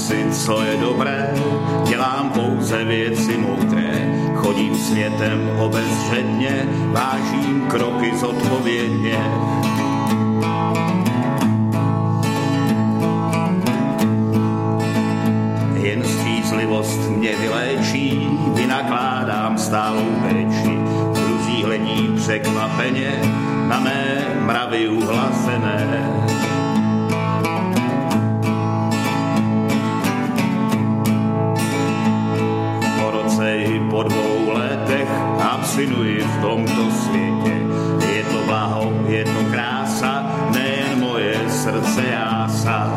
si, co je dobré, dělám pouze věci moudré. Chodím světem obezřetně, vážím kroky zodpovědně. Jen střízlivost mě vyléčí, vynakládám stálou péči. Druzí hledí překvapeně na mé mravy uhlazené. Po roce i po 2 letech abstinuji v tomto světě. Je to blaho, je to krása, nejen moje srdce jása.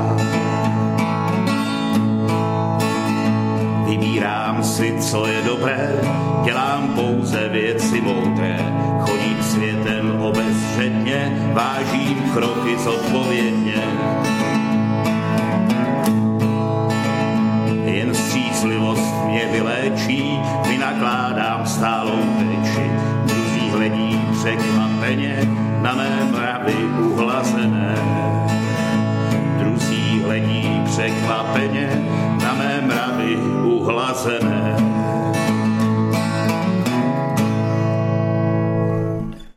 Vybírám si, co je dobré, dělám pouze věci moudré. Chodím světem obezřetně, vážím kroky zodpovědně. Jen střízlivost mě vyléčí, vynakládám stálou péči. Druzí hledí překvapeně na mé mravy uhlazené. Druzí hledí překvapeně